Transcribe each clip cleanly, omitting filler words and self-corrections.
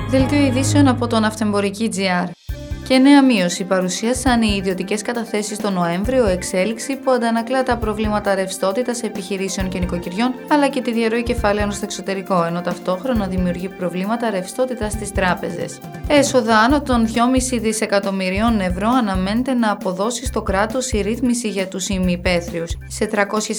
Δελτίο ειδήσεων από το Ναυτεμπορική.gr. Και νέα μείωση παρουσίασαν οι ιδιωτικές καταθέσεις τον Νοέμβριο, εξέλιξη που αντανακλά τα προβλήματα ρευστότητας επιχειρήσεων και νοικοκυριών, αλλά και τη διαρροή κεφαλαίων στο εξωτερικό, ενώ ταυτόχρονα δημιουργεί προβλήματα ρευστότητας στις τράπεζες. Έσοδα άνω των 2,5 δισεκατομμυρίων ευρώ αναμένεται να αποδώσει στο κράτος η ρύθμιση για τους ημιυπαίθριους. Σε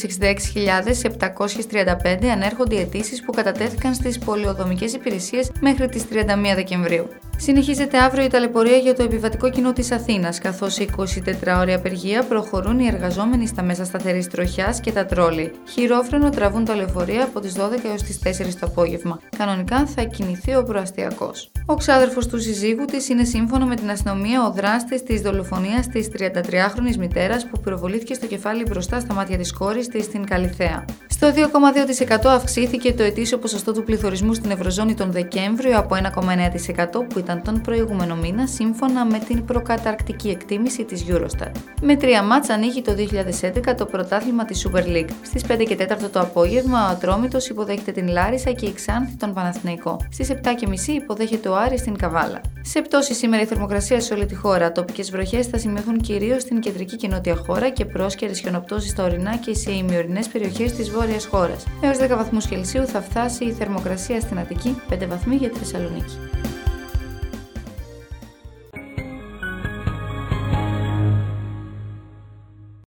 366.735 ανέρχονται οι αιτήσεις που κατατέθηκαν στις πολεοδομικές υπηρεσίες μέχρι τις 31 Δεκεμβρίου. Συνεχίζεται αύριο η ταλαιπωρία για το επιβατικό κοινό της Αθήνας, καθώς σε 24ωρη απεργία προχωρούν οι εργαζόμενοι στα μέσα σταθερής τροχιάς και τα τρόλι. Χειρόφρενο τραβούν τα λεωφορεία από τις 12 έως τις 4 το απόγευμα. Κανονικά θα κινηθεί ο προαστιακός. Ο ξάδερφος του συζύγου της είναι, σύμφωνο με την αστυνομία, ο δράστης της δολοφονίας της 33χρονης μητέρας που πυροβολήθηκε στο κεφάλι μπροστά στα μάτια της κόρης της στην Καλιθέα. Στο 2,2% αυξήθηκε το ετήσιο ποσοστό του πληθωρισμού στην Ευρωζώνη τον Δεκέμβριο από 1,9% που ήταν τον προηγούμενο μήνα, σύμφωνα με την προκαταρκτική εκτίμηση της Eurostat. Με 3 μάτς ανοίγει το 2011 το πρωτάθλημα της Super League. Στις 5 και 4 το απόγευμα ο Ατρόμητος υποδέχεται την Λάρισα και η Ξάνθη τον Παναθηναϊκό. Στις 7.30 υποδέχεται ο Άρης στην Καβάλα. Σε πτώση σήμερα η θερμοκρασία σε όλη τη χώρα. Τοπικές βροχές θα σημειωθούν κυρίως στην κεντρική και νότια χώρα και πρόσκαιρες χιονοπτώσεις στα ορεινά και σε ημιορεινές περιοχές της βόρειας χώρας. Έως 10 βαθμούς Κελσίου θα φτάσει η θερμοκρασία στην Αττική, 5 βαθμοί για τη Θεσσαλονίκη.